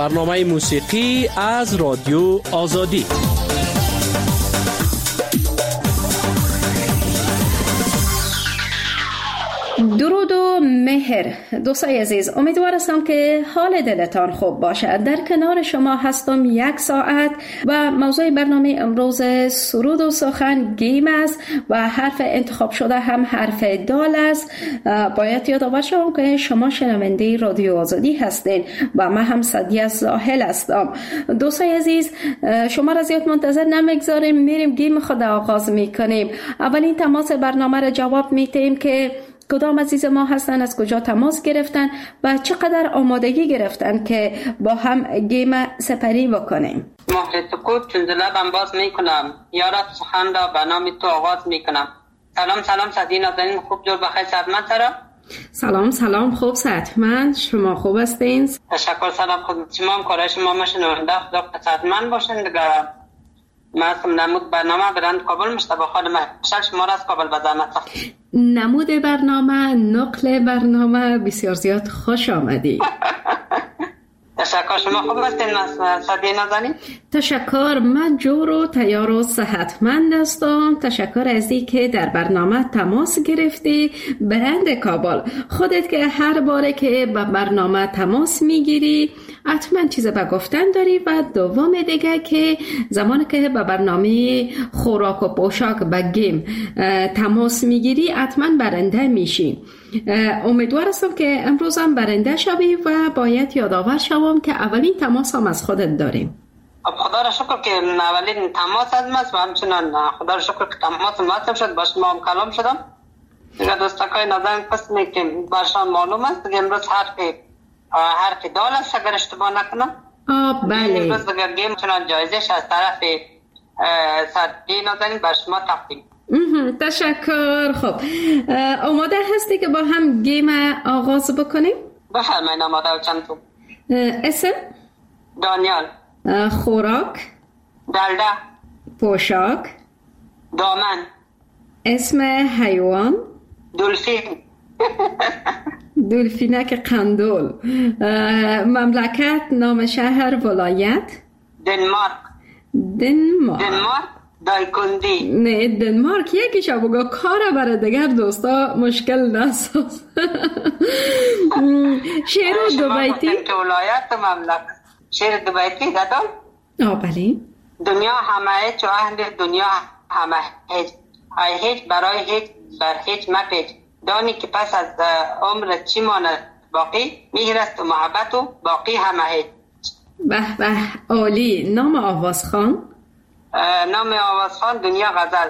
برنامه موسیقی از رادیو آزادی. درود و مهر دوستای عزیز، امیدوارم که حال دلتان خوب باشد. در کنار شما هستم 1 ساعت و موضوع برنامه امروز سرود و سخن گیم است و حرف انتخاب شده هم حرف دال است. باید یادآور شوم که شما شنونده رادیو آزادی هستین و من هم سعدیه زاهل هستم. دوستای عزیز، شما را زیاد منتظر نمیگذاریم، میریم گیم خود آغاز میکنیم. اولین تماس برنامه را جواب میدیم که کدام عزیز ما هستن، از کجا تماس گرفتن و چقدر آمادگی گرفتن که با هم گیم سپری بکنیم. محلت چون لبم باز میکنم، یارت سخن را به نام تو آغاز میکنم. سلام سعدی نازنین، خوب جور بخیر صحتمند سرا؟ سلام خوب صحتمند. شما خوب هستین؟ تشکر. سلام خود شما هم کارای شما مشنونده خدا صحتمند باشین دیگه. من اسم نمود برنامه برند کابل مشتبه خانم شما را از کابل به زحمت. نمود برنامه، نقل برنامه، بسیار زیاد خوش آمدی. تشکر. شما خوب هستین سعدی نازنین؟ تشکر، من جور و تیار و صحتمند هستم. تشکر از این که در برنامه تماس گرفتی. برند کابل، خودت که هر باره که به برنامه تماس میگیری حتما چیز به گفتن داری و دوم دیگه که زمانی که به برنامه خوراک و پوشاک به گیم تماس میگیری حتما برنده میشی. امیدوار هستم که امروز هم برنده شوی و باید یادآور شوم که اولین تماس هم از خودت داریم. خدا را شکر که اولین تماس از ماست و همچنان خدا را شکر که تماس ماستم شد، باش ما هم کلام شدم دیگه. دوستاکای نازنین قسمی که برشان معلوم است که امروز حرف دال است اگر اشتباه نکنم. بله. امروز دیگه گیم چنان جایزش از طرف سعدی نازنین بر شما تقدیم. تشکر. خب آماده هستی که با هم گیم آغاز بکنیم؟ بفرمایید. آماده و چند تو. اسم؟ دانیال. خوراک؟ دلده. پوشاک؟ دامن. اسم حیوان؟ دلفین. دلفینک قندول. مملکت، نام شهر، ولایت؟ دنمارک. دایکندی. نه دنمارک یکیشو بگو، کار برای دیگر دوستا مشکل نساز. شعر دو بیتی. ولایت و مملکت. شعر دو بیتی دادم. بله. دنیا همه چو اهل دنیا همه هیچ، هیچ برای هیچ بر هیچ مپیچ. دانی که پس از عمر چی ماند باقی، مهر است و محبت و باقی همه هیچ. به به عالی. نام آوازخوان؟ نام آوازخوان دنیا غزل.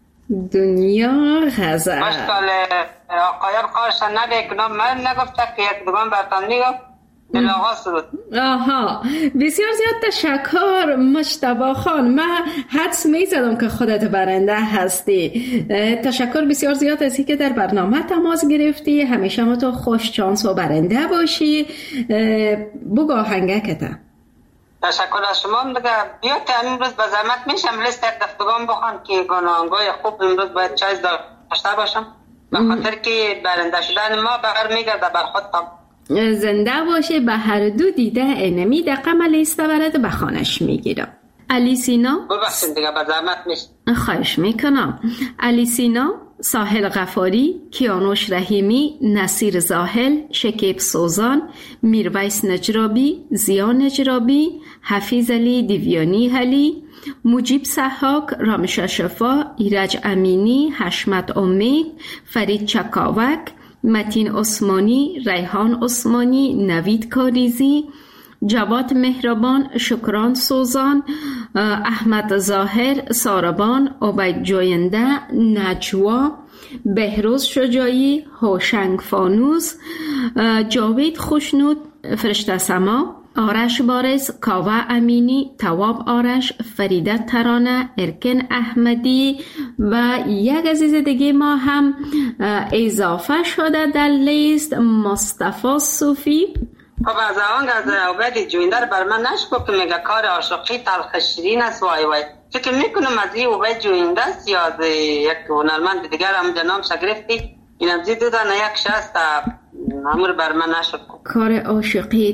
دنیا غزل. مشکل آقایان خواهشان نده که نام من نگفته که یک دوگان برتان میگم بلاغا سرود. بسیار زیاد تشکر مجتبی خان. من حدس میزدم که خودت برنده هستی. تشکر بسیار زیاد از اینکه در برنامه تماس گرفتی. همیشه ما تو خوش چانس و برنده باشی. بگو آهنگکتا. تشکر از شما دیگه. بیا که امروز به زحمت میشم لیست یک دفتگان بخوان که گناهانگاه خوب امروز باید چایز داشته باشم به خاطر که برنده شدن ما برمیگرده بر خودم. زنده باشه. به هر دو دیده انمی دقم لیست ورد به خانش میگیرم. علی سینا. ببخشید دیگه به زحمت میشم. خواهش میکنم. علی سینا، ساحل غفاری، کیانوش رحیمی، نصیر زاهل، شکیب سوزان، میرویس نجرابی، زیا نجرابی، حفیظ علی دیویانی علی، مجیب سحاک، رامشا شفا، ایرج امینی، حشمت امید، فرید چکاوک، متین عثمانی، ریحان عثمانی، نوید کاریزی، جواد مهربان، شکران سوزان، احمد ظاهر، ساربان، عبید جوینده، نجوا، بهروز شجاعی، هوشنگ فانوس، جاوید خوشنود، فرشته سما، آرش بارز، کاوه امینی، تواب آرش، فریده ترانه، ارکن احمدی و یک عزیز دیگه ما هم اضافه شده در لیست، مصطفی صوفی. خب از آن از عبید جوینده رو بر من نشکو که میگه کار عاشقی تلخ شیرین است. وای فکر میکنم از این عبید جوینده است یا از یک هنرمند دیگر هم جنام شگرفتی. این از دو دانه یک شست امور بر من نشکو. کار عاشقی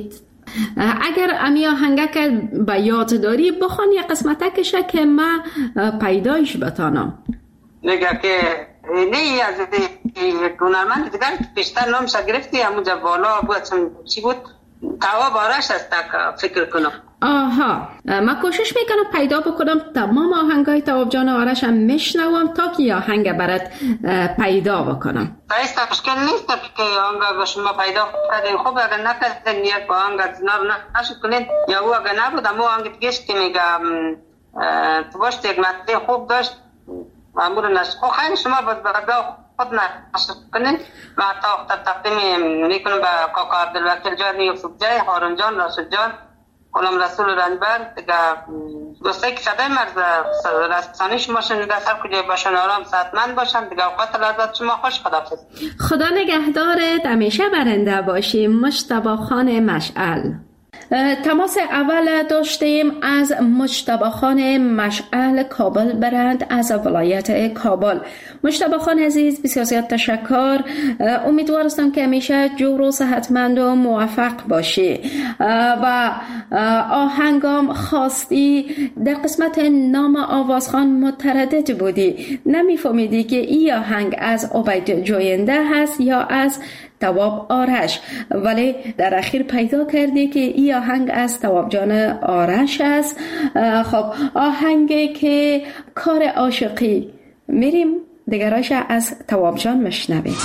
اگر امی آهنگک به یاد داری بخوان یک قسمتکشه که من پیدایش بتانم. نگه که نه از هنرمند دیگر بیشتر نامش گرفتی همونجا بالا بود چی بود؟ تواب آرش است فکر کنم. آها، من کوشش میکنم پیدا بکنم تمام آهنگای تواب جان آرش هم میشنوم تا که آهنگ برات پیدا بکنم. ایست مشکل نیست که آهنگ به شما پیدا کردین. خب اگر نکردین یک آهنگ زنار نشد کنین یا او اگر نبود اما آهنگ دیگهش که میگم تو باشت یک مطلع خوب داشت معمول نشد. خب خیلی شما برده خود نشد کنین و حتی تقدیم میکنم به کاکا عبدالوکیل جان یوسف جای هارون جان راشد جان غلام رسول رنجبر دیگه دوستایی که صدای مرز رسانی شما شنیده سر کجای باشن آرام صحتمند باشن دیگه اوقات لذت شما خوش. خداحافظ. خدا نگهدارت، همیشه برنده باشی. مجتبی خان مشعل. تماس اول داشتیم از مجتبی خان مشعل کابل برند از ولایت کابل. مجتبی خان عزیز بسیار زیاد تشکر. امیدوارم که همیشه جور و صحتمند و موفق باشی و آهنگام خواستی در قسمت نام آوازخوان متردد بودی، نمیفهمیدی که این آهنگ از عبید جوینده هست یا از تواب آرش، ولی در اخیر پیدا کردی که این آهنگ از تواب جان آرش است. خب آهنگی که کار عاشقی میریم دیگراش از تواب جان مشنویم.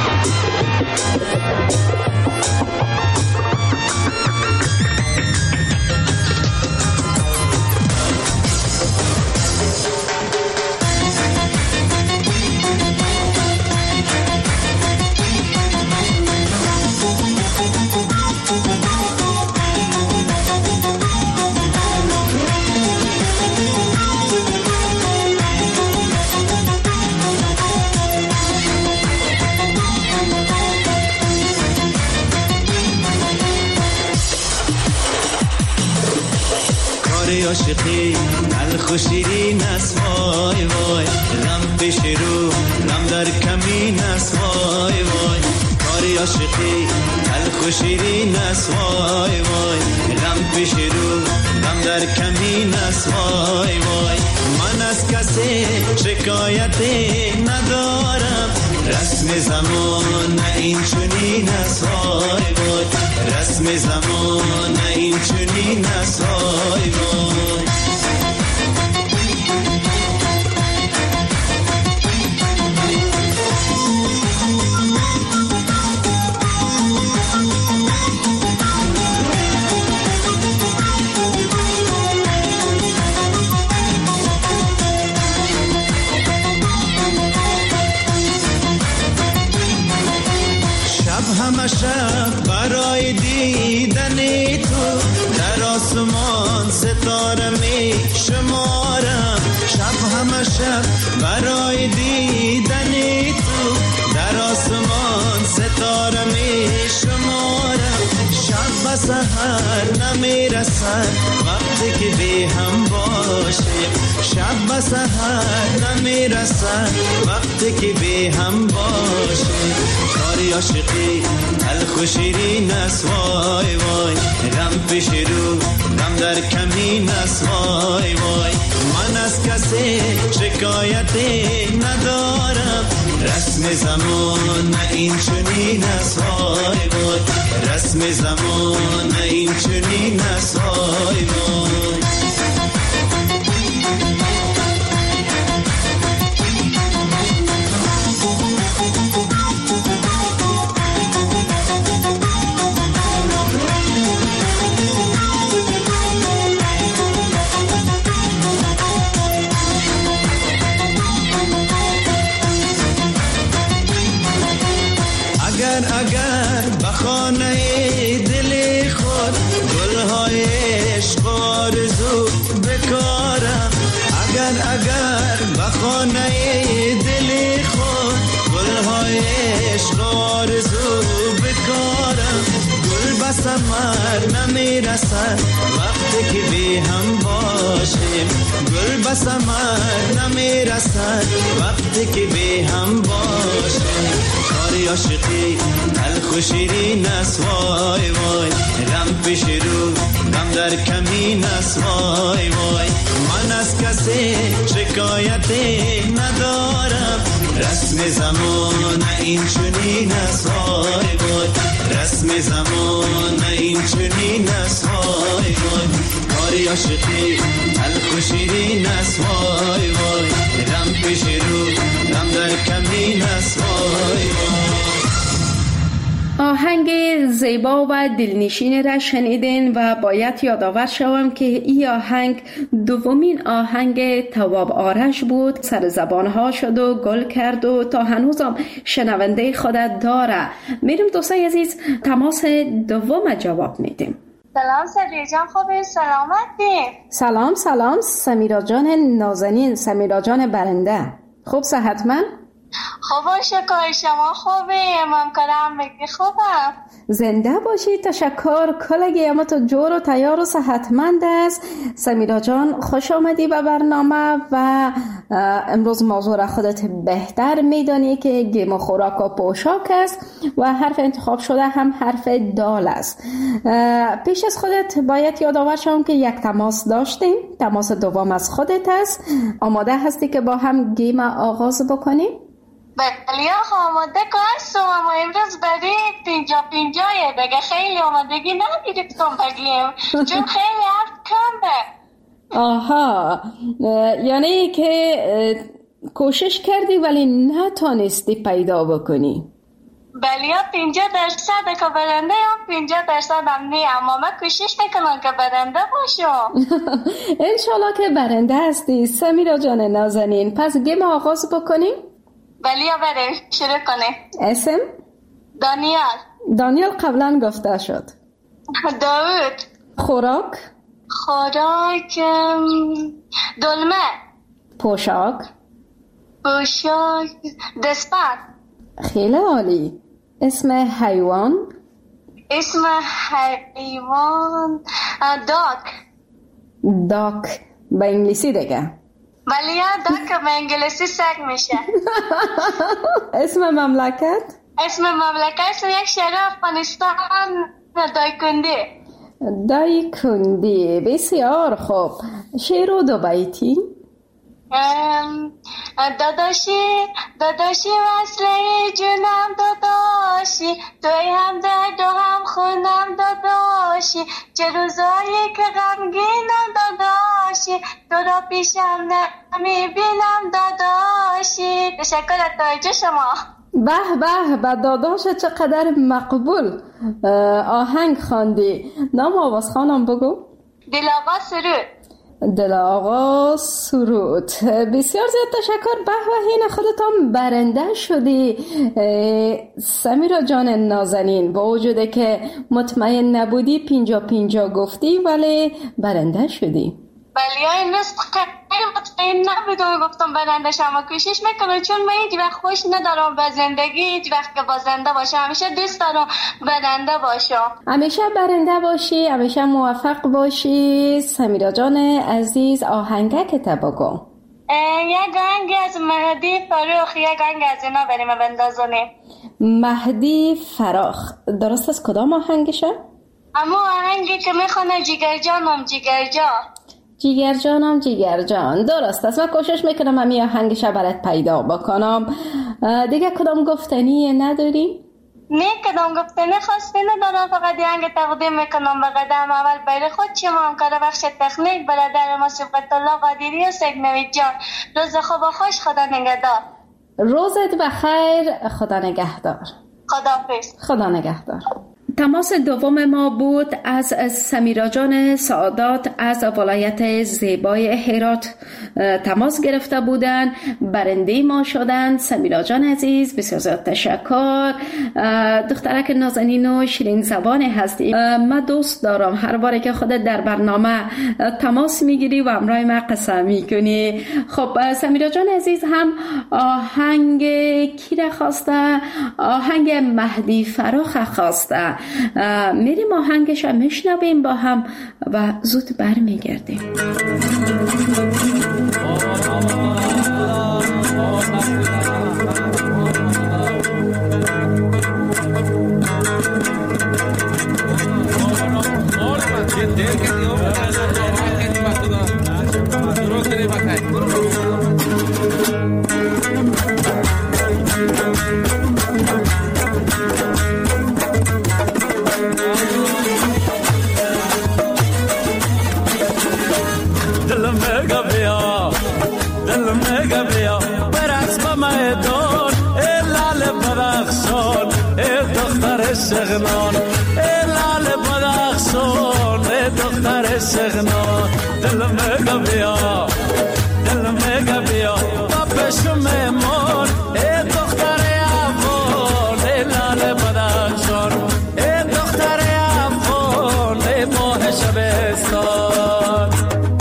عاشقی تلخ و شیرین است وای وای، غم پیش رو غم در کمین است وای وای. کاری عاشقی تلخ و شیرین است وای وای، غم پیش رو غم در کمین است وای وای. من از کسی شکایتی ندارم، رسم زمان نه این چنین است وای وای، رسم زمان نه این چنین است وای وای. شب برای دیدن تو در آسمان ستاره می شمارم، شب همه شب برای دیدن تو در آسمان ستاره می شمارم. شب و سحر نمی رسد وقتی که بی هم باشیم، شب و سحر نمی رسد وقتی که بی هم باشیم. کاری عاشقی تلخ و شیرین است وای وای، غم پیش رو غم در کمین است وای وای. من از کسی شکایتی ندارم، رسم زمان نه این چنین است وای وای، رسم زمان نه این چنین است وای وای. اگر بخانه دل خود گلهای عشق آرزو بکارم، اگر بخانه دل خود گلهای عشق آرزو بکارم. گل به ثمر نمیرسد وقتی که بی هم باشیم، گل به ثمر نمیرسد وقتی که بی هم باشیم. کاری عاشقی تلخ تلخ و شیرین است وای وای، غم پیش رو غم در کمین است وای وای. من از کسی شکایتی ندارم، رسم زمان این چنین است وای وای، رسم زمان این چنین است وای وای. کاری عاشقی تلخ و شیرین است وای وای، غم پیش رو غم در کمین است وای وای. آهنگ زیبا و دلنشین را شنیدین و باید یادآور شوم که این آهنگ دومین آهنگ تواب آرش بود. سر زبانها شد و گل کرد و تا هنوزم شنونده خودت داره. میریم دوستای عزیز تماس دوم جواب میدیم. سلام سمیرا جان، خوبی؟ سلامتی؟ سلام سمیرا جان نازنین، سمیرا جان برنده. خوب صحتمند؟ خوب شکر، شما خوبی؟ امام کرم بگی خوبم. زنده باشی، تشکر. کلگی اما تو جور و تیار و صحتمند است. سمیرا جان خوش آمدی به برنامه و امروز موضوع را خودت بهتر میدانی که گیم و خوراک و پوشاک است و حرف انتخاب شده هم حرف دال است. پیش از خودت باید یادآور شم که یک تماس داشتیم. تماس دوم از خودت است. آماده هستی که با هم گیم آغاز بکنیم؟ بله آماده که هستم، اما امروز برای 50-50 دیگه خیلی آمادگی نگرفتم بگیم چون خیلی حرف کمه. آها، یعنی که کوشش کردی ولی نتانستی پیدا بکنی. بله 50% که برنده هم 50% هم نه، اما من کوشش میکنم که برنده باشم. انشالله که برنده هستی سمیرا جان نازنین. پس گیم آغاز بکنیم؟ بله بریم شروع کنیم. اسم؟ دانیال قبلا گفته شد. داود. خوراک دلمه. پوشاک دستبند. خیلی عالی. اسم حیوان داک به انگلیسی دیگه. ولی داک به انگلیسی سگ میشه. اسم مملکت یک شهر افغانستان دایکندی. بسیار خوب. شعر و دو بیتی. داداشی وصله جونم داداشی، توی هم درد و هم خونم داداشی، چه روزایی که غمگینم داداشی، تو را پیشم نمیبینم داداشی. تشکر از توجه شما. به داداش چقدر مقبول آهنگ خواندی. نام آواز خانم بگو. دل آقا سرود. بسیار زیاد تشکر. به این خودت هم برنده شدی سمیرا جان نازنین. با وجوده که مطمئن نبودی 50-50 گفتی ولی برنده شدی. بله این روز خیلی مطمئن نبودم گفتم برنده شما. کوشش میکنم چون من هیچ وقت خوش ندارم به زندگی، هیچ وقت که بازنده باشم. همیشه دوست دارم برنده باشم. همیشه برنده باشی، همیشه موفق باشی. سمیرا جان عزیز آهنگک بگو. یک آهنگ از مهدی فراخ، یک آهنگ از اینا بریم بندازونیم. مهدی فراخ درست از کدام آهنگشه؟ اما آهنگی که میخونه جیگر جان درست است. من کوشش میکنم همین آهنگش برات پیدا بکنم. دیگه کدام گفتنی نداری؟ نه کدام گفتنی خاصی ندارم، فقط آهنگ تقدیم میکنم به قدم اول برای خود شما همکار بخش تکنیک برادر ما صفت الله قادری و سید نوید جان. روز خوب و خوش. خدا نگهدار. روزت بخیر. خدا نگهدار. خدا نگهدار. تماس دوم ما بود از سمیرا جان سعادت از ولایت زیبای هرات. تماس گرفته بودن، برنده ما شدن. سمیرا جان عزیز بسیار زیاد تشکر. دخترک نازنین و شیرین زبان هستی. من دوست دارم هر باره که خودت در برنامه تماس میگیری و همراه من قصه میکنی. خب سمیرا جان عزیز هم آهنگ کی را خواسته؟ آهنگ مهدی فراخ خواسته. میریم آهنگش رو میشنویم با هم و زود برمیگردیم. سغنان لال بدخشان دختر سغنان دل میگه بیا دل میگه بیا با پشم مهمان دختر افغان لال بدخشان دختر افغان ماه شبستان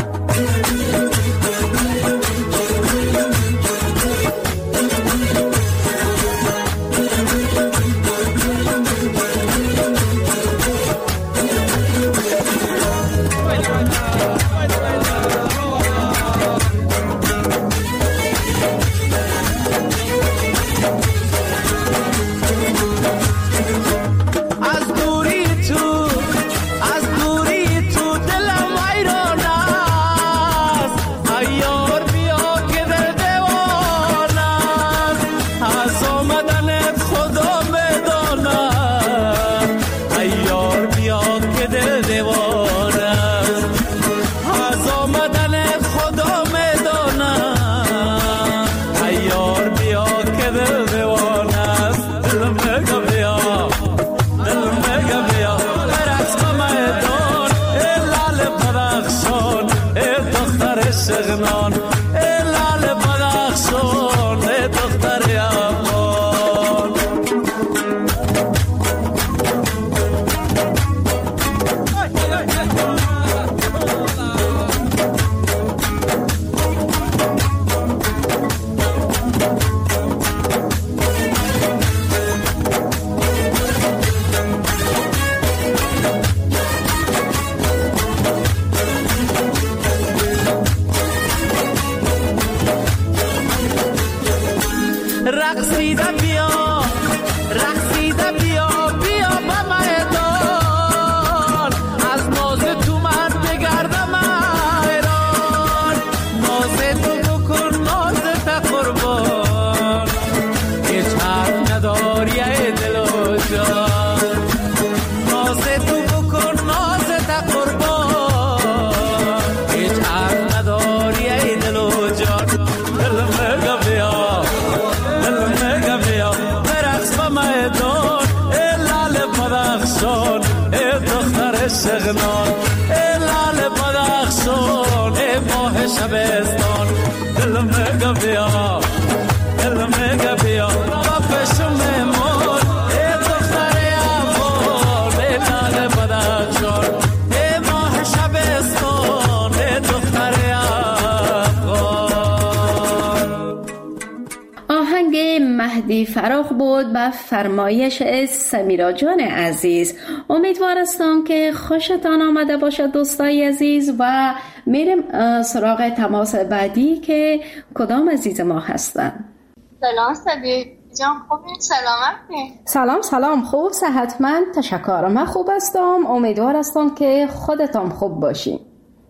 سغنان لال بدخشان دختر افغان رقصیده بیا رقصیده بیا بیا به میدان از ناز تو من بگردم ایران ناز تو بکن ناز تا قربان هیچ حرف نداری ای دل و جان ناز تو بکن ناز تا قربان هیچ حرف نداری ای دل و جان دل میگه بیا میدان لال بدخشان دختر سغنان لال بدخشان ماه شبستان دل میگه بیا دل میگه بیا با پشم مهمان دختر افغان لال بدخشان ماه شبستان دختر افغان. آهنگ مهدی فراخ بود به فرمایش سمیرا جان عزیز. امیدوار هستم که خوشتان آمده باشد دوستای عزیز و میریم سراغ تماس بعدی که کدام عزیز ما هستن. سلام سدی جان، خوبی؟ سلامتی؟ سلام خوب صحتمند تشکر. من خوب هستم، امیدوار هستم که خودتان خوب باشین.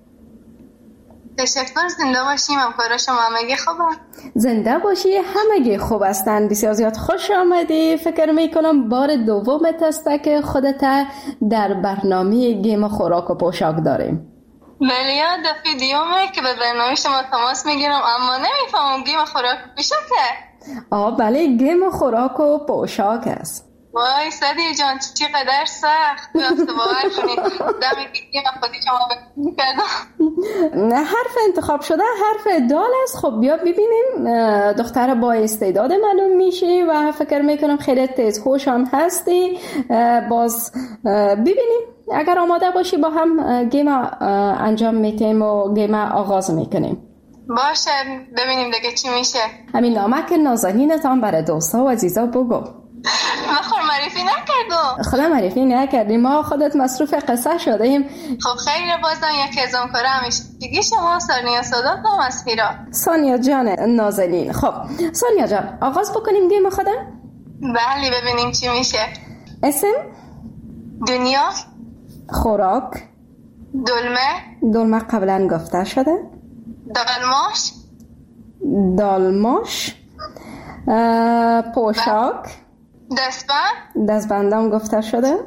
تشکر، زنده باشیم. همکارا شما همگی خوبن؟ زنده باشی، همگی خوب هستن. بسیار زیاد خوش آمدی. فکر میکنم بار دومت است که خودت در برنامه گیم خوراک و پوشاک داریم. بله، یاد دفعه دیومه که به برنامه شما تماس میگیرم اما نمیفهمم گیم خوراک و پوشاکه. بله، گیم خوراک و پوشاک است. وای سدی جان، چقدر سخت. بیافته باور کنید دمی گیم خودی شما کردم. حرف انتخاب شده حرف دال است. خب بیا ببینیم. دختر با استعداد معلوم میشی و فکر میکنم خیلی تیز خوش هم هستی. باز ببینیم اگر آماده باشی با هم گیم انجام میتیم و گیم آغاز میکنیم. باشه، ببینیم دیگه چی میشه. همین نامک نازنینتان برای دوستا و عزیزا بگو. خود معرفی نکردم. خودم معرفی نکردیم، ما خودت مصروف قصه شدیم. خب خیلی بازم یکی از همکارا همیشگی شما سانیا سادات هم از هیرا. سانیا جان نازنین. خب سانیا جان آغاز بکنیم گیم خودم؟ بله، ببینیم چی میشه. اسم؟ دنیا. خوراک؟ دلمه قبلا گفته شده. دالماش. پوشاک؟ دستبندم گفته شده.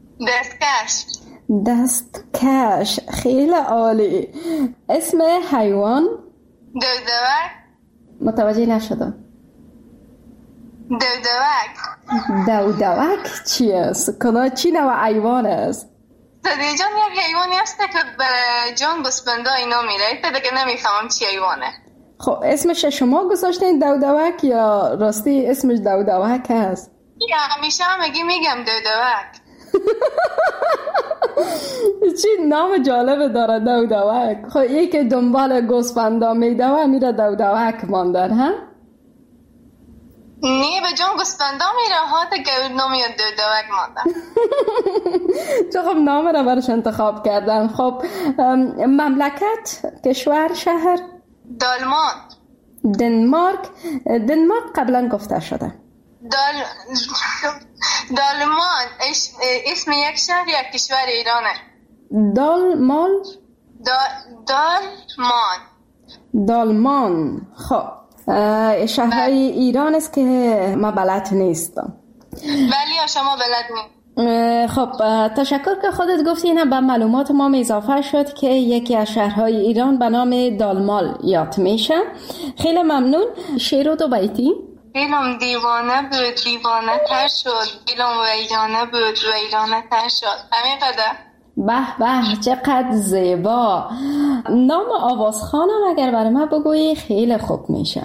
دستکش. خیلی عالی. اسم حیوان؟ دودوک. متوجه نشدم. دودوک. دودوک چی است؟ کدام چی نوع حیوان است؟ صدیق جان یک حیوانی هست که به جان گوسفندا اینا میره. تا دیگه نمیفهمم چی حیوانه. خب اسمش شما گذاشتین دودوک یا راستی اسمش دودوک است؟ یا همیشه هم میگم دودوک. چی نام جالب داره دودوک. خب یکی که دنبال گوسفندا میدوه میره دودوک ماندن ها؟ نه به جان گوسفندا میره ها تا که نامی دودوک ماندن. چه خب نام را برش انتخاب کردن. خب مملکت، کشور، شهر؟ دالمان. دنمارک قبلا گفته شده. دالمان اسم یک شهر یا کشور ایرانه. دالمان. خب شهرهای ایران است که ما بلد نیستم. ولی شما بلد نیست. خب تشکر که خودت گفتی. اینه به معلومات ما اضافه شد که یکی از شهرهای ایران به نام دالمال یاد میشه. خیلی ممنون. شعر و دو بیتی. دلم دیوانه بود دیوانه تر شد، دلم ویرانه بود ویرانه تر شد. همین قدر. به به چقدر زیبا. نام آوازخانم اگر برای من بگویی خیلی خوب میشه.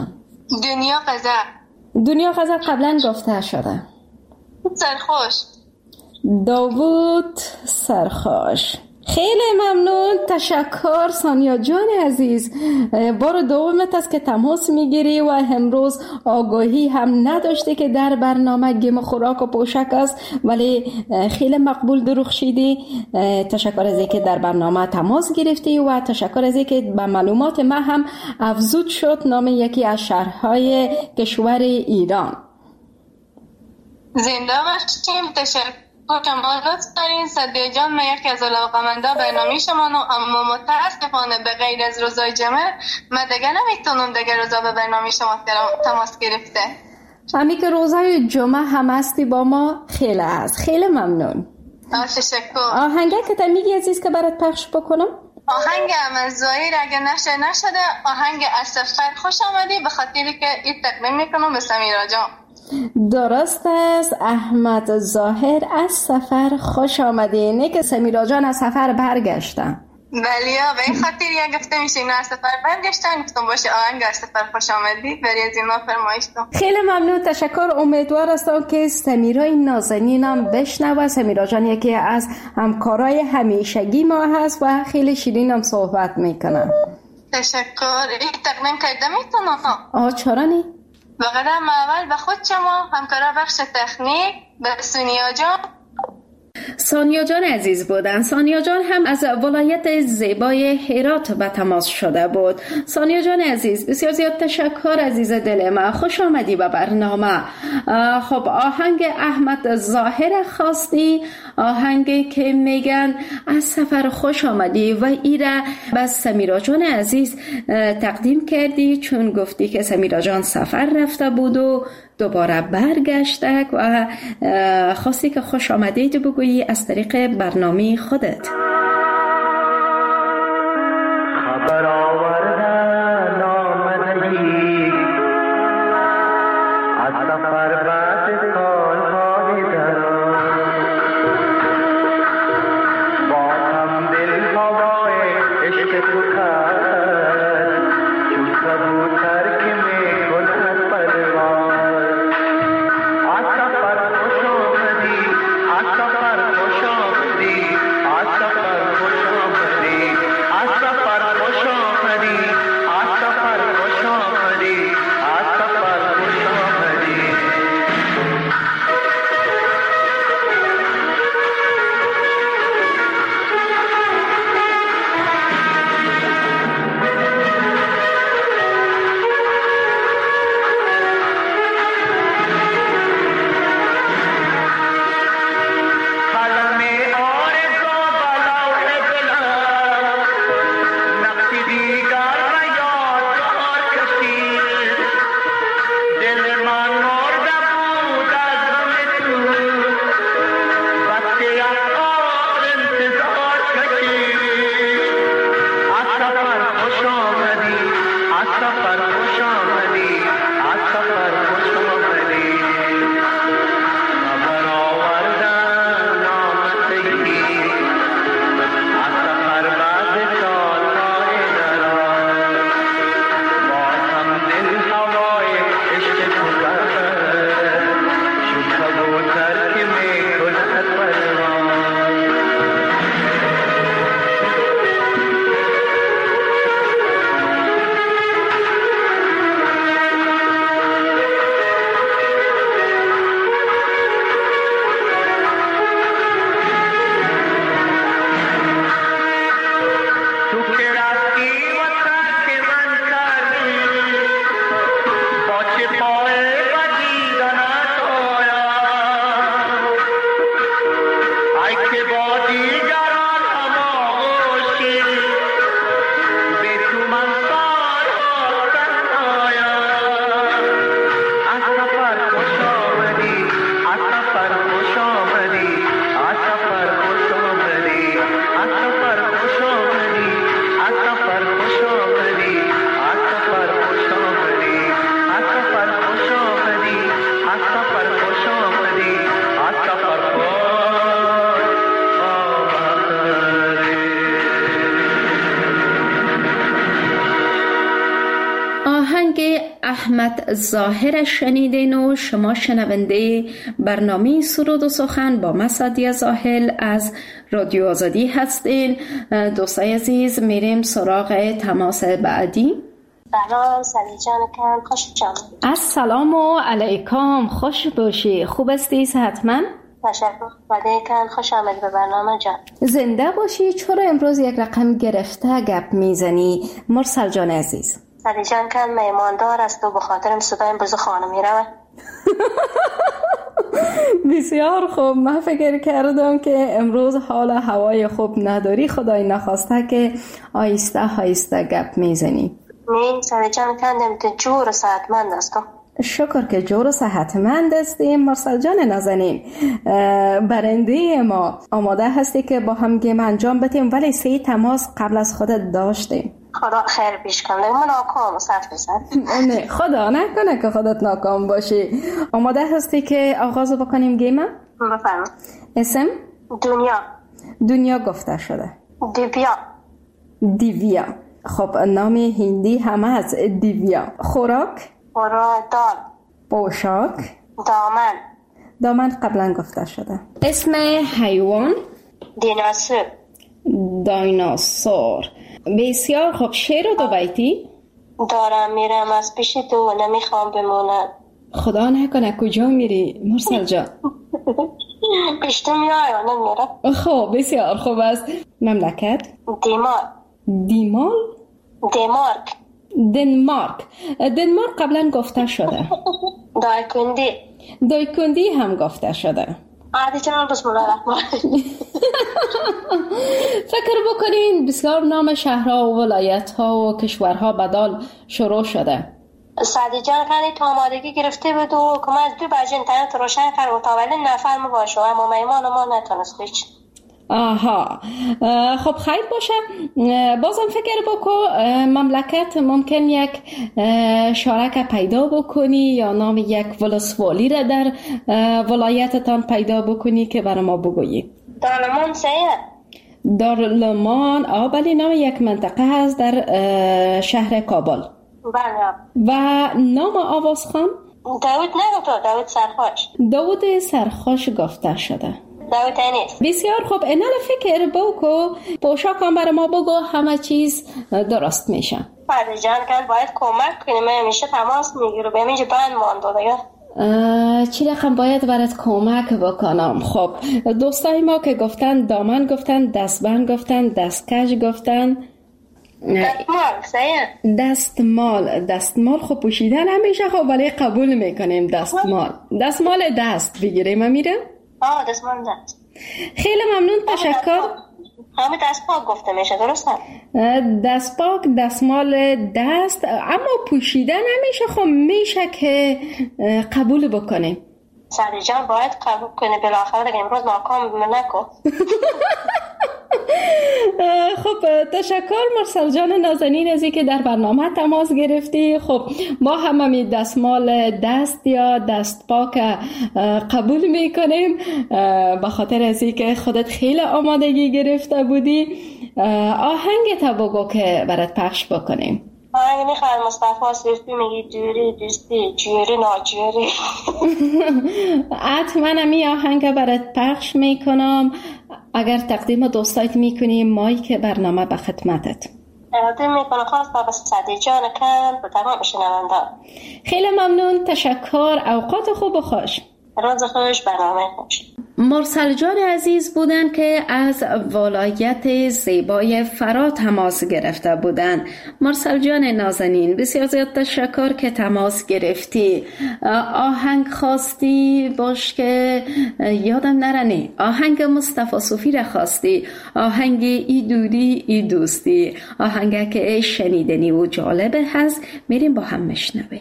دنیا غزل قبلا گفته شده. سرخوش. داوود سرخوش. خیلی ممنون. تشکر سانیا جان عزیز. بار دومت است که تماس میگیری و امروز آگاهی هم نداشتی که در برنامه گیم خوراک و پوشک است، ولی خیلی مقبول درخشیدی. تشکر از اینکه در برنامه تماس گرفتی و تشکر از اینکه به معلومات ما هم افزود شد نام یکی از شهرهای کشور ایران. زنده باشیم. تشکر شما لطف دارین. صدیق جان، من یکی از علاقه‌مندا برنامه شما اما متاسفانه به غیر از روزای جمعه من دیگه نمیتونم دیگه روزا به برنامه شما تماس گرفته. همین که روزای جمعه هم هستی با ما خیلی است. خیلی ممنون. تشکر. آهنگه که تا میگی عزیز که برات پخش بکنم؟ آهنگ من زایر اگه نشده آهنگ از سفر خوش آمدی، به خاطری که این تقدیم میکنم به سمیرا جان. درست است. احمد ظاهر از سفر خوش آمدی. نه که سمیرا جان از سفر برگشتن. بله به این خاطر یا گفته میشه اینا از سفر برگشتن، گفتم باشه آهنگ از سفر خوش آمدی بری از اینا فرمایش کن. خیلی ممنون. تشکر. امیدوار هستم که سمیرای نازنینم بشنوه. سمیرا جان یکی از همکارای همیشگی ما هست و خیلی شیرینم صحبت میکنه. تشکر. این تقدیم کرده میتونم؟ چرا نی؟ به قدم اول به خود شما همکارا بخش تکنیک، به سونیا جان. سانیا جان عزیز بودن. سانیا جان هم از ولایت زیبای هرات به تماس شده بود. سانیا جان عزیز بسیار زیاد تشکر عزیز دل من. خوش آمدی به برنامه. خب آهنگ احمد ظاهر خواستی، آهنگی که میگن از سفر خوش آمدی و ایره به سمیرا جان عزیز تقدیم کردی، چون گفتی که سمیرا جان سفر رفته بود و دوباره برگشتک و خواستی که خوش آمدید بگویی از طریق برنامه خودت. خبر آوردن آمدی از سفر بعد سالهای دران، با هم دل هوای عشق تو کرد، چون کبوتر که میکند پرواز. از سفر خوش آمدی، از سفر خوش آمدی، از سفر احمد ظاهر شنیدین و شما شنونده برنامه سرود و سخن با من سعدیه زاهل از رادیو آزادی هستین. دوستای عزیز میریم سراغ تماس بعدی. سلام سعدی جان کم، خوش آمدید. السلام علیکم، خوش باشی. خوب هستی؟ صحتمند؟ تشکر. وعلیکم، خوش آمدید به برنامه جان. زنده باشی. چرا امروز یک رقم گرفته گپ میزنی مرسل جان عزیز؟ سعدی جان کم میماندار است و به خاطرم صدایم بزو خانه میروه. بسیار خوب. من فکر کردم که امروز حال هوای خوب نداری، خدای نخواسته که آیسته آیسته گپ میزنی. نه سعدی جان کندم تو جور و صحتمند هستم. شکر که جور و صحتمند هستیم. مرسل جان نازنین، برنده ما آماده هستی که با هم گیم انجام بدیم، ولی 3 تماس قبل از خودت داشتیم. خدا خیر پیش کنه. من ناکام 100%. نه خدا نکنه که خودت ناکام باشی. آماده هستی که آغاز بکنیم گیم؟ بفرمایید. اسم؟ دنیا. دنیا گفته شده. دیویا. دیویا. خب نام هندی هم از دیویا. خوراک؟ دال. پوشاک؟ دامن. دامن قبلا گفته شده. اسم حیوان؟ دیناسور. دایناسور. بسیار خوب. شعر و 2 بیتی؟ دارم میرم از پیش تو و نمیخوام بمونم. خدا نکنه کجا میری مرسل جان؟ پیشتو میای و نمیرم. خب بسیار خوب است. مملکت؟ دیمال؟ دنمارک. دنمارک قبلا گفته شده. دایکندی هم گفته شده. عادی جان بسم الله الرحمن الرحیم. فکر بکنین بسیار نام شهرها و ولایت‌ها و کشورها بدال شروع شده. سعدی جان کنی تو آمادگی گرفته بود و که من از 2 بجه اینترنت روشن کرد و تا ولی نفرم باشه و اما میمان ما نتونست هیچ. آها. خب خیر باشه. بازم فکر بکن مملکت ممکن یک شارک پیدا بکنی یا نام یک ولسوالی را در ولایتتان پیدا بکنی که برای ما بگویی. دارالمان سیه؟ دارالمان بله نام یک منطقه هست در شهر کابل. بله. و نام آوازخوان؟ داود نگفت. داود سرخوش. داود سرخوش گفته شده. داود انیس. بسیار خوب. اینال فکر بکو پوشاک هم برای ما بگو، همه چیز درست میشه. سعدی جان کن باید کمک کنیم. من همیشه تماس میگیرم به اینجا بند مانده دیگه. چی رقم باید برات کمک بکنم؟ خب دوستای ما که گفتن دامن گفتن، دستبند گفتن، دستکش گفتن، دستمال خب پوشیدن همیشه خب ولی قبول میکنیم. دستمال دست بگیریم میره؟ دستمال دست. خیلی ممنون. تشکر. همه دستپاک گفته میشه درسته؟ دستپاک دستمال دست، اما پوشیدن همیشه خب میشه که قبول بکنیم. سعدی جان باید قبول کنی بالاخره دیگه امروز ناکام نکن. خب تشکر مرسل جان نازنین از اینکه در برنامه تماس گرفتی. خب ما هم دستمال دست یا دست پاک قبول میکنیم به خاطر از اینکه خودت خیلی آمادگی گرفته بودی. آهنگ تا بگو که برات پخش بکنیم. آهنگ میخواد مصطفی صرفی میگی جوری دوستی جوری ناجوری. حتما همی آهنگ برات پخش میکنم. اگر تقدیم دوستایت میکنی مایک برنامه به خدمتت. تقدیم میکنم خاص با سعدی جان کن به تمام شنوندگان. خیلی ممنون. تشکر. اوقات خوب و خوش. روز خوش، برنامه خوش. مرسل جان عزیز بودن که از ولایت زیبای فرا تماس گرفته بودن. مرسل جان نازنین بسیار زیاد تشکر که تماس گرفتی. آهنگ خواستی باش که یادم نرنه. آهنگ مصطفی صوفی را خواستی. آهنگ ای دوری ای دوستی. آهنگ که شنیدنی و جالبه هست. میریم با هم مشنویم.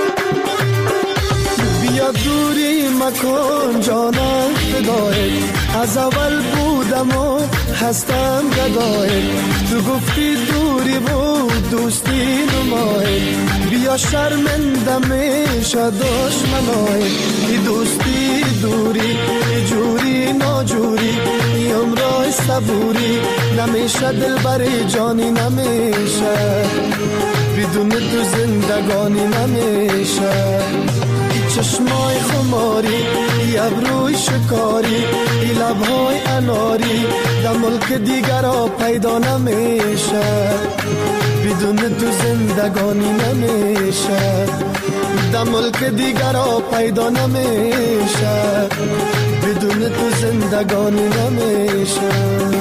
دوری مکن جانم فدایت، از اول بودم و هستم گدای، تو گفتی دوری بود دوستی نمای، بیا شرمنده میشه دشمنای، ای دوستی دوری ای جوری ناجوری، ای عمرای صبوری نمیشه دل بری جانی نمیشه، بدون تو زندگانی نمیشه، چشمای خماری ای ابروی شکاری ای لبهای اناری در ملک دیگر ها پیدا نمیشه، بدون تو زندگانی نمیشه، در ملک دیگر ها پیدا نمیشه، بدون تو زندگانی نمیشه.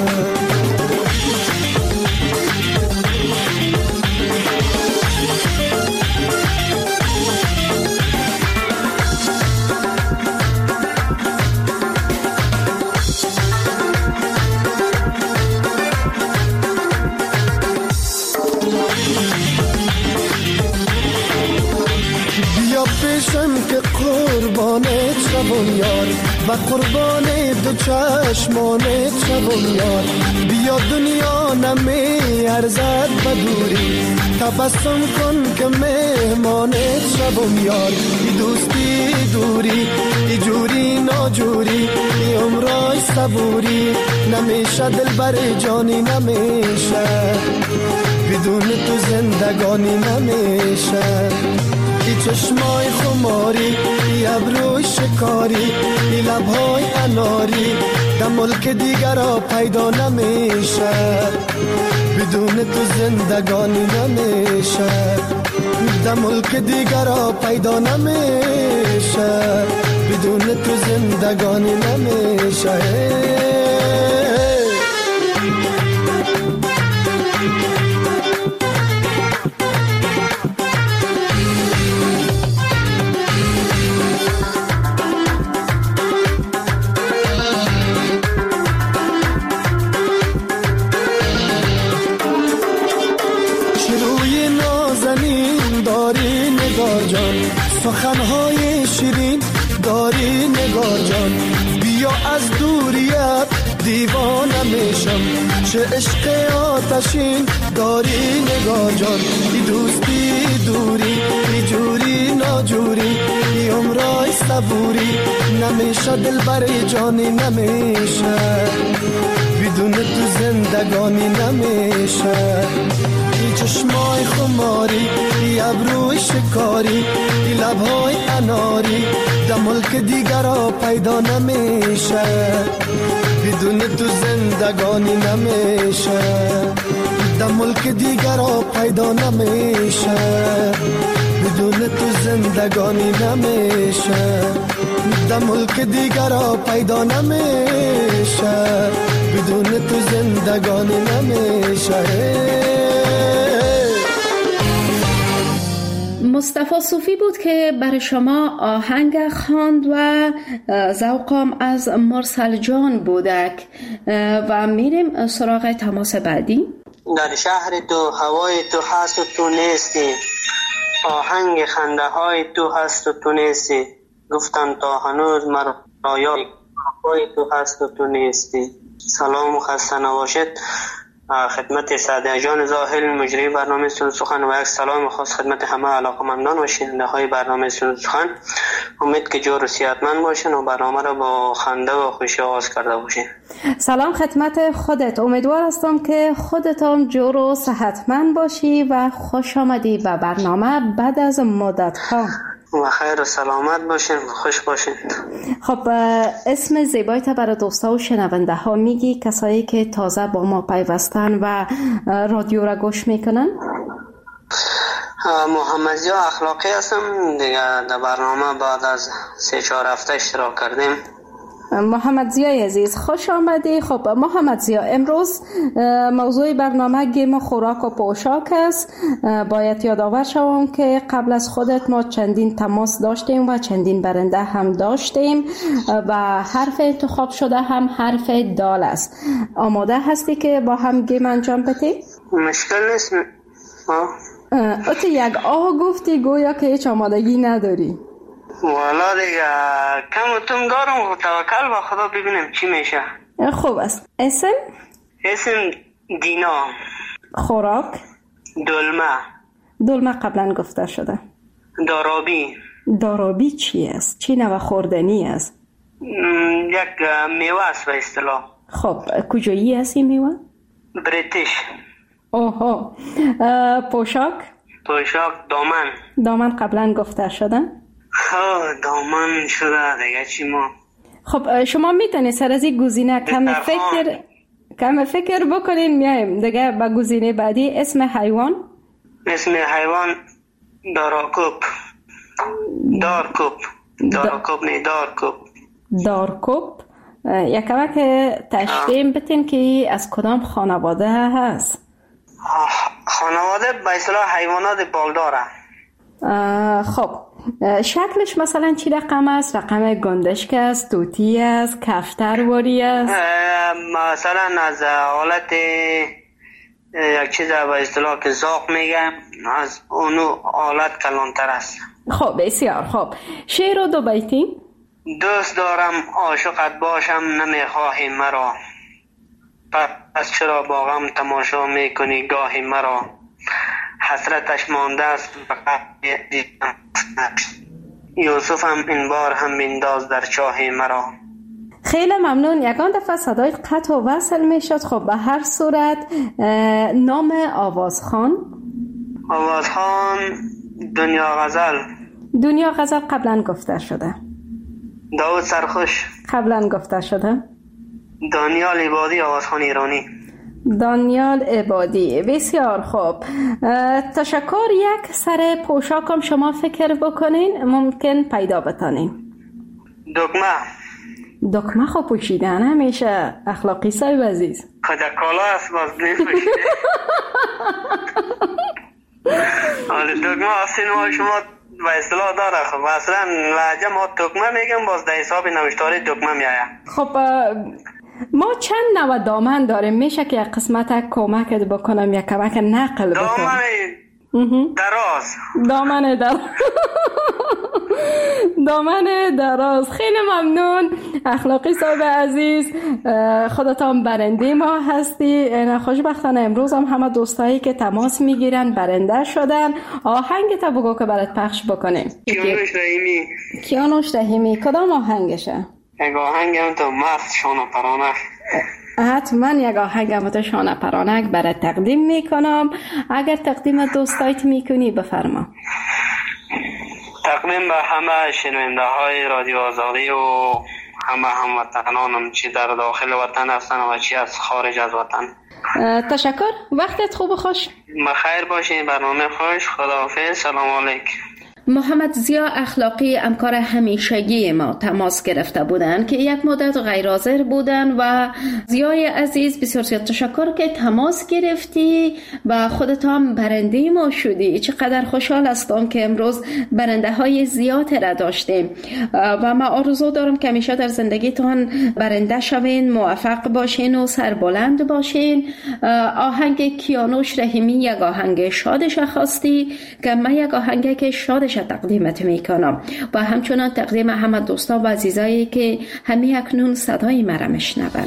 که قربانت شوم یار و قربان دو چشمانت شوم یار، بیا دنیا نمی ارزد بدوری، تبسم کن که مهمانت شوم یار، ای دوستی دوری ای جوری ناجوری، ای عمرای صبوری نمیشه دل بر جانی نمیشه، بدون تو زندگانی نمیشه، ای چشمای خماری ای ابروی شکاری ای لبهای اناری در ملک دیگر ها پیدا نمیشه، بدون تو زندگانی نمیشه، در ملک دیگر ها پیدا نمیشه، بدون تو زندگانی نمیشه. سخنهای شیرین داری نگار جان، بیا از دوریت دیوانه میشم، چه عشق آتشین داری نگار جان، ای دوستی دوری ای جوری ناجوری، ای عمرای صبوری نمیشه دل بر جانی نمیشه، بدون تو زندگانی نمیشه، ای چشمای خماری ای ابروی شکاری ای لبهای اناری در ملک دیگر ها پیدا نمیشه، بدون تو زندگانی نمیشه، در ملک دیگر ها پیدا نمیشه، بدون تو زندگانی نمیشه، در ملک دیگر ها پیدا نمیشه، بدون تو زندگانی نمیشه. مصطفی صوفی بود که برای شما آهنگ خواند و ذوقم از مرسل جان بودک و میریم سراغ تماس بعدی. در شهر تو هوای تو هست و تو نیستی، آهنگ خنده های تو هست و تو نیستی، گفتن تا هنوز مرا رایای تو هست و تو نیستی. سلام و خسته نباشید خدمت سعدیه جان زاهل مجری برنامه سرود سخن و یک سلام خاص خدمت همه علاقه‌مندان و شنونده های برنامه سرود سخن. امید که جور و صحتمند باشین و برنامه را با خنده و خوشی آغاز کرده باشین. سلام خدمت خودت، امیدوار هستم که خودت هم جور و صحتمند باشی و خوش آمدی به برنامه بعد از مدت ها. و خیر و سلامت باشین، خوش باشین. خب اسم زیبایت برای دوستا و شنونده ها میگی، کسایی که تازه با ما پیوستن و رادیو را گوش میکنن؟ محمد ضیا اخلاقی هستم دیگه، در برنامه بعد از 3-4 هفته اشتراک کردیم. محمد ضیا عزیز خوش آمدی. خب محمد ضیا، امروز موضوع برنامه گیم خوراک و پوشاک است. باید یادآور شوم که قبل از خودت ما چندین تماس داشتیم و چندین برنده هم داشتیم و حرف انتخاب شده هم حرف دال است. آماده هستی که با هم گیم انجام بدی؟ مشکل نیست. ات یک آه گفتی گویا که هیچ آمادگی نداری. والا دیگه کم دارم، توکل به خدا ببینیم چی میشه. خوب است. اسم دینا. خوراک دلمه قبلا گفته شده. دارابی چی است؟ چی نوع خوردنی است؟ یک میوه است به اصطلاح. خب کجایی است این میوه؟ بریتیش. اوه. پوشاک دامن قبلا گفته شده؟ دامن شده دیگه چی ما. خب شما میتونید سر از این گزینه کم فکر بکنین، میایم دیگه به گزینه بعدی. اسم حیوان دارکوب. یک کمک تشخیص بتین که از کدام خانواده هست؟ خانواده به اصطلاح حیوانات بالداره. خب شکلش مثلا چی رقم است؟ رقم گندشک است، توتی است، کفترواری است؟ مثلا از حالت یک چیز به اصطلاح که زاق میگم، از اونو حالت کلانتر است. خب بسیار خوب. شعر و دو بیتی. دوست دارم عاشقت باشم نمیخواهی مرا، پس چرا با غم تماشا میکنی گاهی مرا، حسرتش مانده است فقط یوسفم این بار هم بنداز در چاه مرا. خیلی ممنون. یکان دفعه صدای قطع و وصل میشد. خب به هر صورت نام آوازخوان دنیا غزل قبلا گفته شده. داود سرخوش قبلا گفته شده. دانیال عبادی آوازخوان ایرانی. دانیال عبادی. بسیار خوب. تشکر. یک سر پوشاکم شما فکر بکنین ممکن پیدا بتانین. دکمه خب پوشیدن همیشه اخلاقی صاحب عزیز. کالا است باز نمیشه. حالا دکمه آسین ما شما به اصطلاح داره. خب اصلا لهجه ما دکمه میگم، باز در حساب نوشتاری دکمه میایم. خب ما چند نوع دامن داریم، میشه که یک قسمت کمکت بکنم، یک کمک نقل بکنم. دامن دراز. خیلی ممنون اخلاقی صاحب عزیز. خودتان برنده ما هستی. خوشبختانه امروز هم همه دوستایی که تماس میگیرن برنده شدن. آهنگ تا بگو که برات پخش بکنیم. کیانوش رحیمی. کدام آهنگشه؟ یک آهنگم تو مست شانه پرانک. حتما یک آهنگم تو شانه پرانک برات تقدیم میکنم. اگر تقدیم دوستایت میکنی بفرما. تقدیم به همه شنونده های رادیو آزادی و همه هموطنانم، چی در داخل وطن هستن و چی از خارج از وطن. تشکر. وقتت خوب و خوش. بخیر باشین. برنامه خوش. خداحافظ. سلام علیکم. محمد ضیا اخلاقی همکار همیشگی ما تماس گرفته بودند که یک مدت غیر حاضر بودند و ضیای عزیز بسیار تشکر که تماس گرفتی و خودت هم برنده ما شدی. چقدر خوشحال هستم که امروز برنده های زیاد را داشتیم و ما آرزو دارم که همیشه در زندگیتان برنده شوین، موفق باشین و سربلند باشین. آهنگ کیانوش رحیمی یک آهنگ شادش خواستی که من یک آهنگ که شادش تقدیمت میکنم و همچنان تقدیم همه دوستان و عزیزایی که همین اکنون صدای مرا میشنون.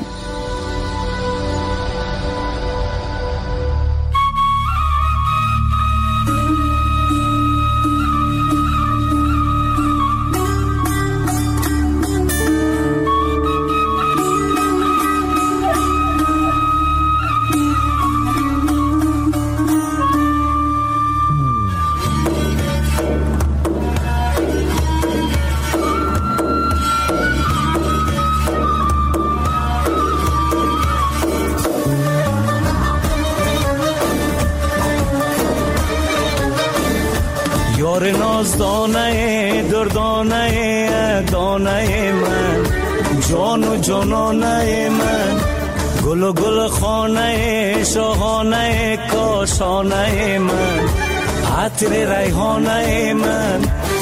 دانه دردانه دانه من، جان و جانانه من، گل و گل خانه شاهانه کاشانه من، عطر ریحانه من،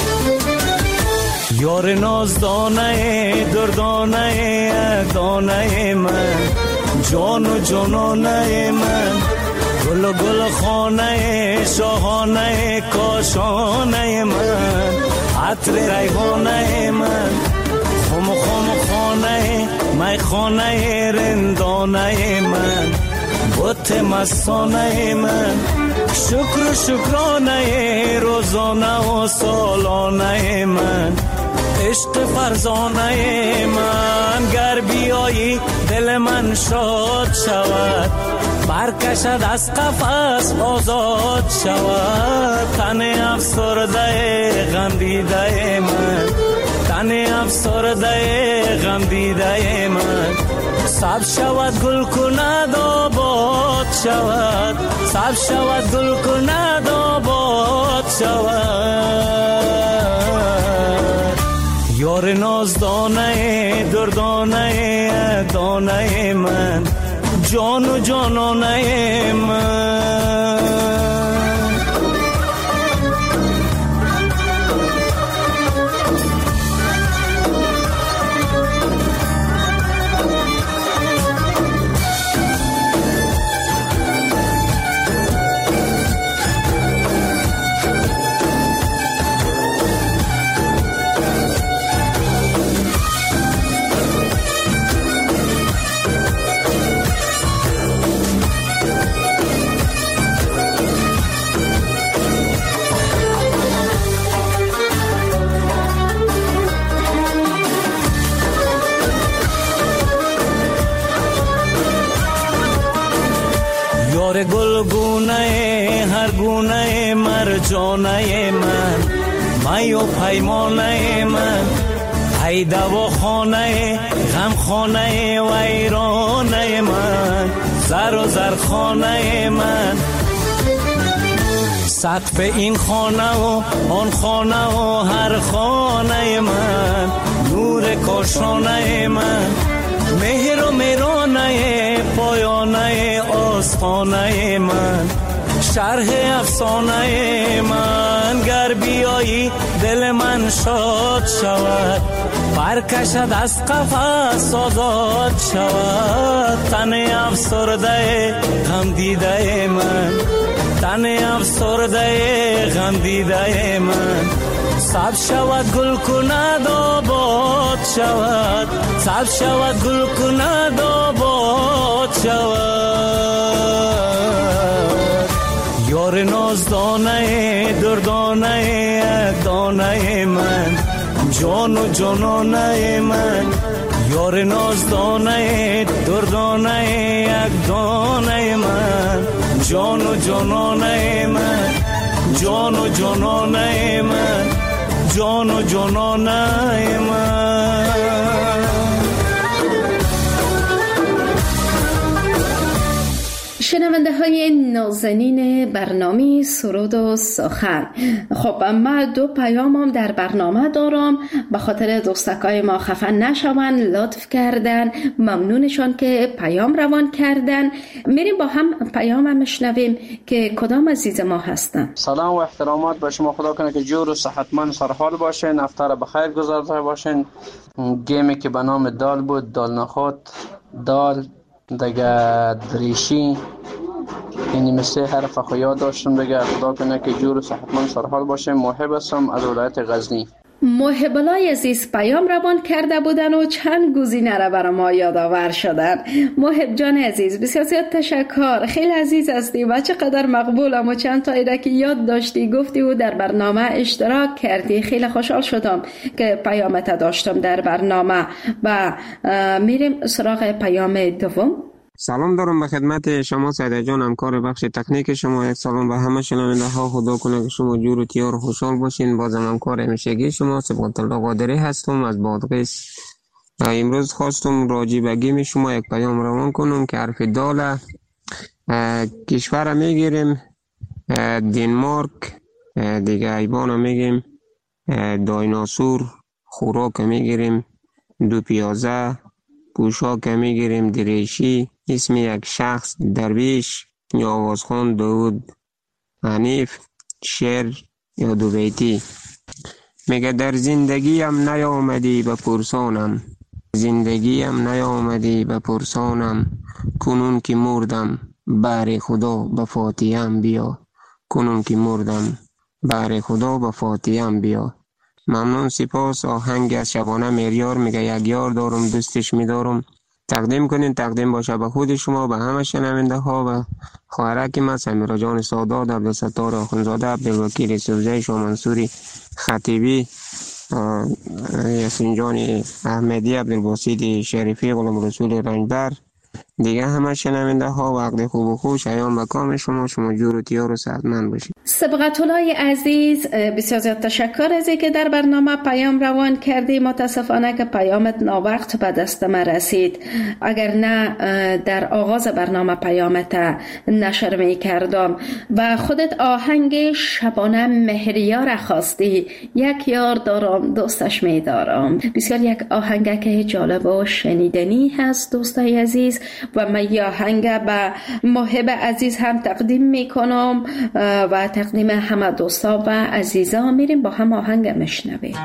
یار نازدانه دردانه دانه من، جان و جانانه من، گل و گل خانه شاهانه کاشانه من، عطر ریحانه من، خم خم خانه می خانه رندانه من، بت مستانه من، شکر و شکرانه روزانه و سالانه من، عشق فرزانه من. گر بیایی دل من شاد شود، برکشد از قفس آزاد شود. تن افسرده غم دیده من، تن افسرده غم دیده من، سبز شود گل کند آباد شود، سبز شود گل کند آباد شود. یار نازدانه دردانه دانه من، جان و جانانه من. گلگونه هر گونه مرجانه من، می و پیمانه من، ای دواخانه غم خانه ویرانه من، زر و زرخانه من، سقف این خانه و آن خانه و هر خانه من، نور کاشانه من، مهر و مهرانه پایانه آستانه من، شرح افسانه من. گر بیایی دل من شاد شود، برکشد از قفس آزاد شود. تن افسرده غم دیده من، تن افسرده غم دیده من، سبز شود گل کند آباد شود، سبز شود گل کند آباد شود. یار نازدانه دردانه دانه من، جان و جانانه من، یار نازدانه دردانه یک دانه من، جان و جانانه من، جان و جانانه من، جان و جانانه من. شنونده های نازنین برنامه سرود و سخن، خب من دو پیامم در برنامه دارم. به خاطر دوستکای ما خفن نشون، لطف کردن، ممنونشان که پیام روان کردن. میریم با هم پیام میشنویم که کدام عزیز ما هستن. سلام و احترامات به شما، خدا کنه که جور و صحتمند سرحال باشین، افطار بخیر گذارده باشین. گیمی که به نام دال بود، دال نخود، دال دیگه دریشی، اینی مثل حرف خو یاد داشتم دیگه. خدا کنه که جور و صحتمند سرحال باشه. محب هستم از ولایت غزنی. محب الله عزیز پیام روان کرده بودن و چند گزینه را برای ما یادآور شدن. محب جان عزیز بسیار زیاد تشکر، خیلی عزیز هستی و چقدر مقبولم و چند تا ایده که یاد داشتی گفتی و در برنامه اشتراک کردی. خیلی خوشحال شدم که پیامت داشتم در برنامه. و میریم سراغ پیام دوم. سلام دارم به خدمت شما سیده جان، همکار بخش تکنیک شما. یک سلام به همه شنونده ها. خدا کنه که شما جور و تیار و خوشحال باشین. بازم همکار همیشگی شما سبقت الله قادری هستم از بادغیس. امروز خواستم راجع به گیم شما یک پیام روان کنم که حرف دال کشور میگیریم دنمارک، دیگه حیوان میگیم دایناسور، خوراک میگیریم دو پیازه، پوشاک میگیریم دریشی، اسم یک شخص درویش یا آوازخوان داود حنیف، شعر یا دو بیتی. میگه در زندگیم نیامدی بپرسانم، زندگیم نیامدی بپرسانم، کنون که مردم بر خدا به فاتحه‌ام بیا، کنون که مردم بر خدا به فاتحه‌ام بیا. ممنون، سپاس. آهنگ از شبانه مهریار میگه یک یار دارم دوستش میدارم تقدیم کنین. تقدیم باشه به خود شما، به همه شنونده ها و خواهرک ما سمیرا جان سادات، عبدالستار آخونزاده، عبدالوکیل سوزه، شاه منصوری خطیبی، یاسین جان احمدی، عبدالباسط شریفی، غلام رسول رنجبر، دیگه همه شنونده ها وقت خوب و خوش ایام به کام شما جور و تیار و صحتمند باشید. سبقت الله عزیز، بسیار زیاد تشکر از اینکه در برنامه پیام روان کردی. متاسفانه که پیامت ناوقت به دست ما رسید، اگر نه در آغاز برنامه پیامت نشر می کردم. و خودت آهنگ شبانه مهریار خواستی، یک یار دارم دوستش می دارم. بسیار یک آهنگ که جالب و شنیدنی هست دوستای عزیز و من این آهنگ به محب عزیز هم تقدیم می کنم و تقدیم همه دوستا و عزیزا. میریم با هم آهنگ مشنویم.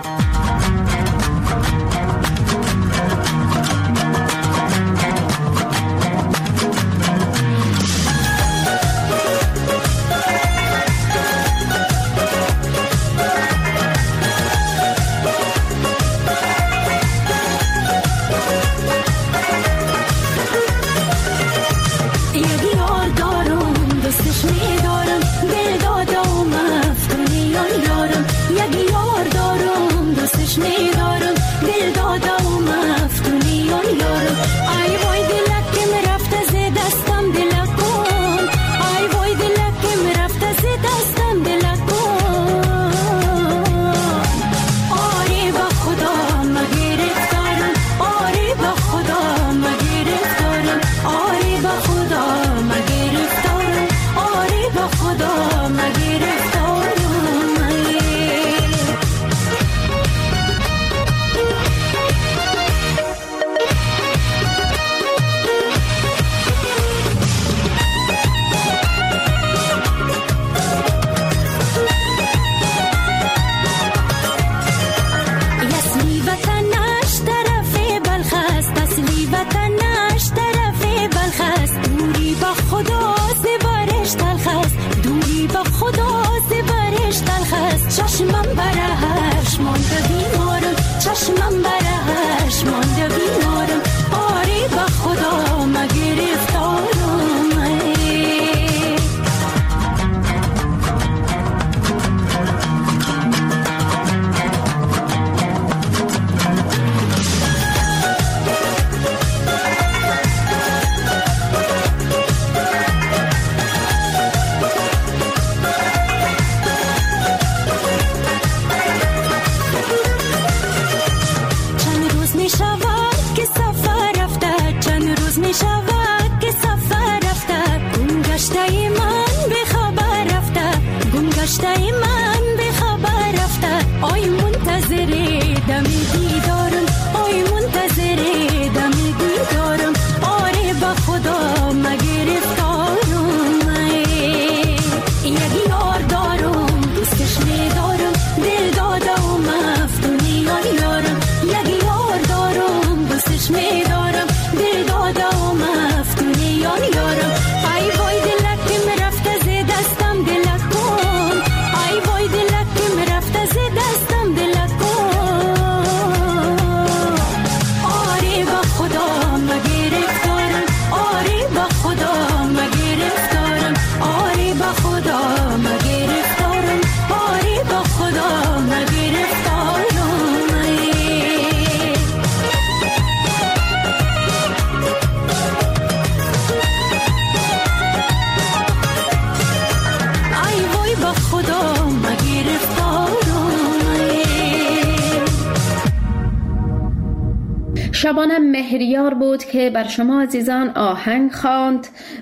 شبانه مهریار بود که بر شما عزیزان آهنگ خواند.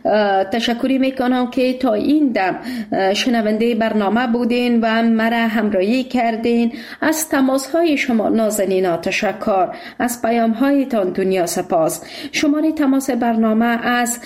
تشکری میکنم که تا این دم شنونده برنامه بودین و مرا همراهی کردین. از تماس های شما نازنینا تشکر، از پیام هایتان دنیا سپاس. شماره تماس برنامه از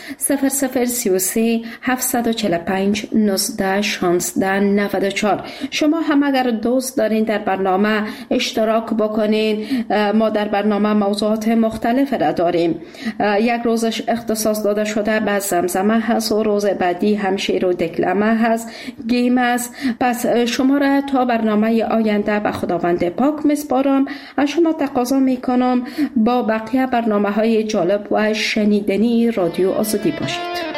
0033 745 19 16 94. شما هم اگر دوست دارین در برنامه اشتراک بکنین، ما در برنامه موضوعات موضوعات مختلف را داریم. یک روزش اختصاص داده شده به زمزمه هست و روز بعدی هم شعر و دکلمه هست، گیم است. پس شما را تا برنامه آینده به خداوند پاک میسپارم. از شما تقاضا میکنم با بقیه برنامه‌های جالب و شنیدنی رادیو آزادی باشید.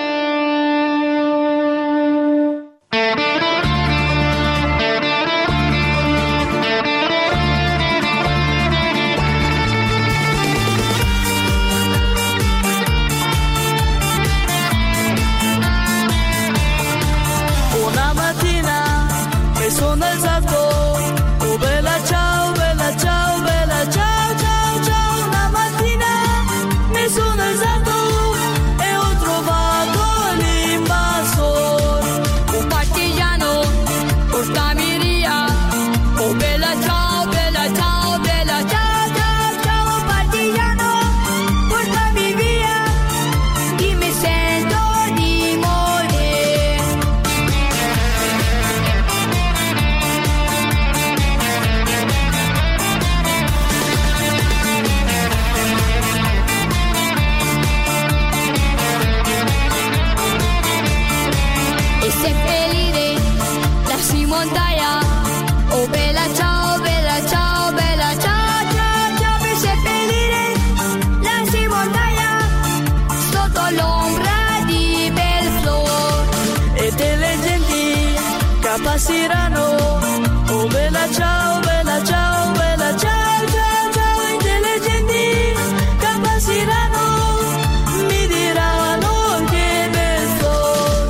Sirano, oh bella ciao, bella ciao, bella ciao, ciao, ciao, intelligenti, capacirano, mi diranno che bel sol.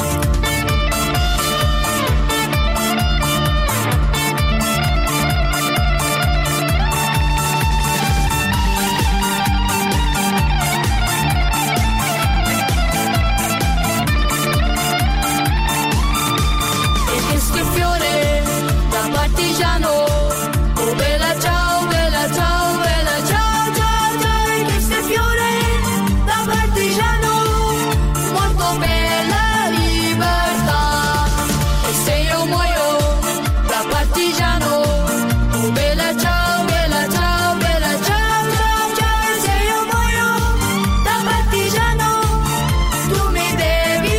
E questo fiore da partigiano, oh bella ciao, bella ciao, bella ciao, ciao, ciao, e questo fiore da partigiano, morto per la libertà. E se io muoio da partigiano, oh bella ciao, bella ciao, bella ciao, ciao, ciao, e se io muoio da partigiano, tu mi devi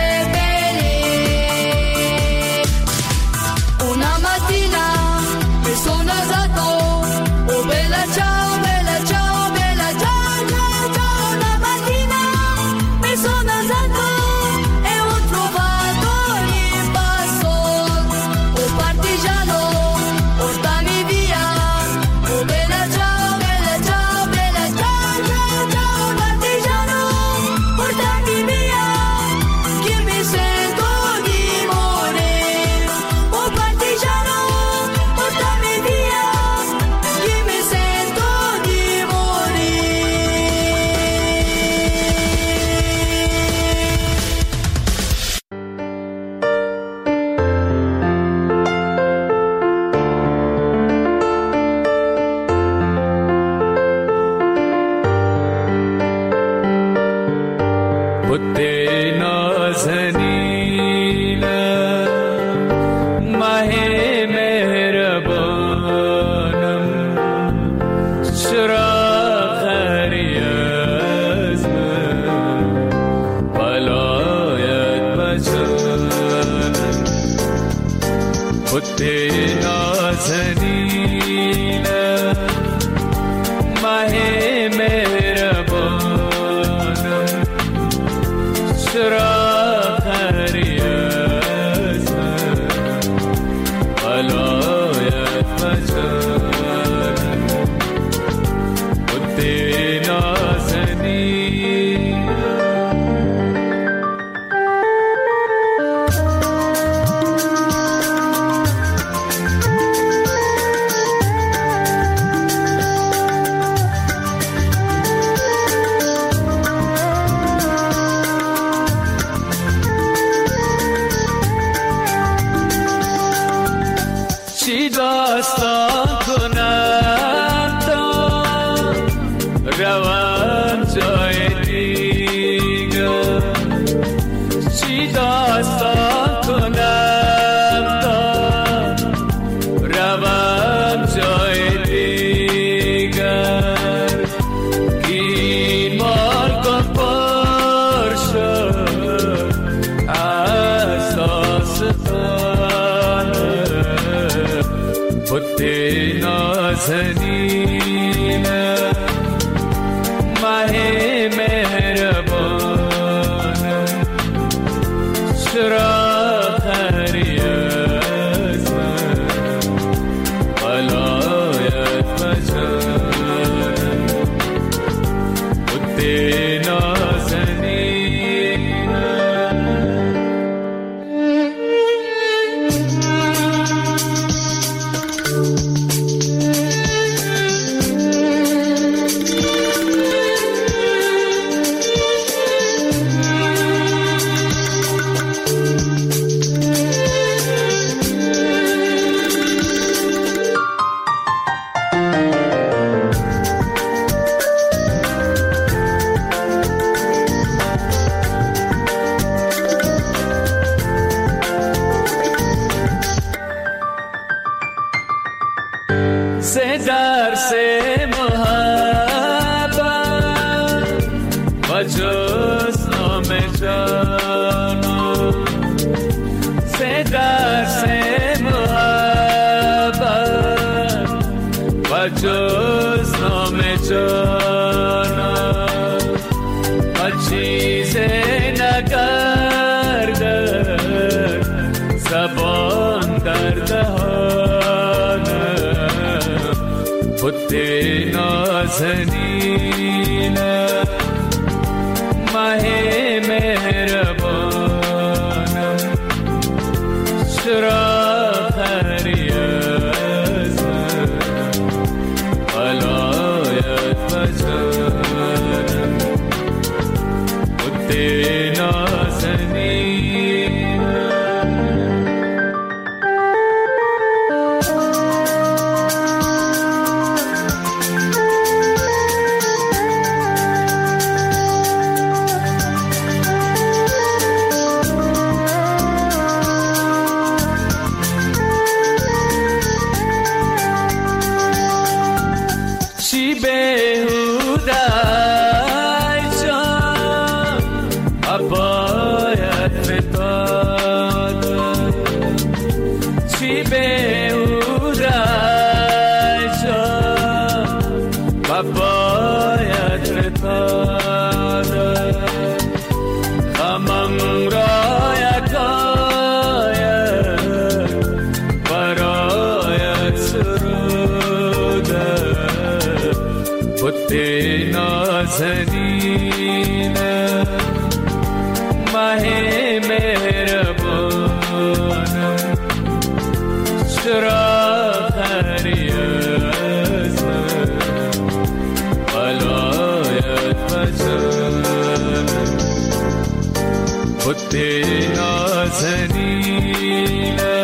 seppellire. Una mattina mi sono alzato, oh bella ciao, bella ciao, bella ciao, ciao, ciao. Una mattina mi sono alzato e ho trovato l'invasor. Oh partigiano, portami via, oh bella ciao, bella ciao, bella ciao, ciao, ciao. Partigiano, portami via, che mi sento di morire. Oh partigiano, portami via, che mi sento di बुत्ते नाज़नीना माहे मेहरबानम चराग़ रियाज़ बलायत बचान बुत्ते नाज़नीना माहे मेहरबानम चराग़ रियाज़ बलायत बचान बुत्ते नाज़नीना نازنین ماه مهربان چرا خری از من ولایت مجان بوده نازنین से दर से मोहब्बत वजूज़ में जाना से दर से मोहब्बत वजूज़ में जाना चीज़े नगर ज़बान दर्द بوده نازنین ماه مهربانم چرا خری از من ولایت مجانم بوده نازنین نازنین ماه مهربانم چرا خری از من ولایت مجانم بوده نازنین